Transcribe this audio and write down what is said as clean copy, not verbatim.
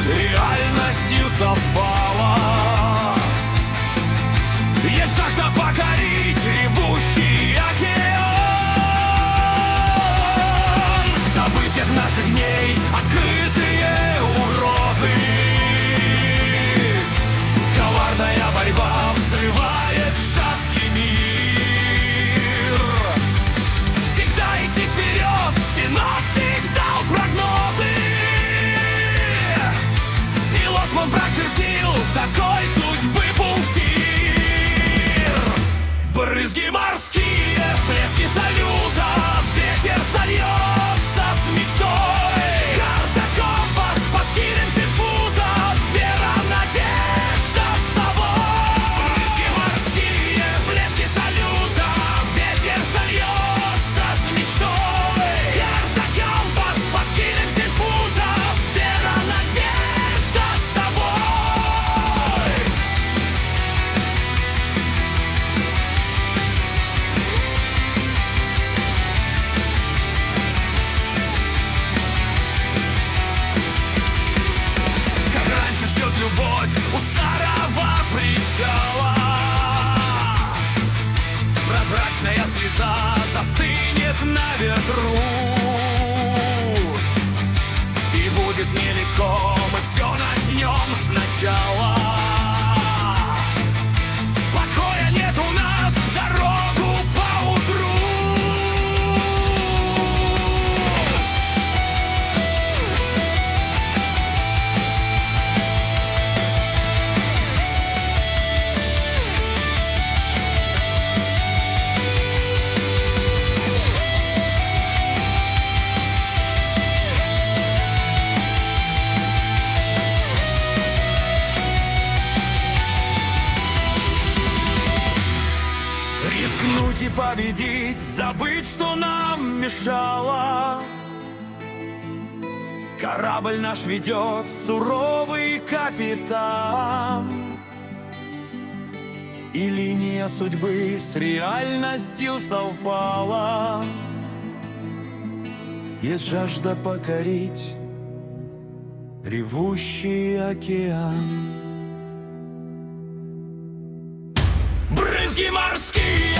реальностью совпало. Есть жажда покорить ревущий океан. В событиях наших дней открытые угрозы. Коварная борьба взрывает шаткий мир. Всегда идти вперед, синоптик дал прогнозы. И Лоцман прочертил такой судьбы пунктир. Брызги морские, всплески салюта, ветер сольется с мечтой. Карта, компас, подкинем 7 футов, вера, надежда с тобой. Брызги морские, всплески салюта, ветер сольется с мечтой. Карта, компас, подкинем 7 футов, вера, надежда с тобой. Как раньше ждет любовь у старого причала. Прозрачная слеза застынет на ветру. И будет нелегко, мы все начнем сначала. Покоя нет у нас, дорогу поутру. Рискнуть и победить, забыть, что нам мешало. Корабль наш ведет суровый капитан. И линия судьбы с реальностью совпала. Есть жажда покорить ревущий океан. Брызги морские,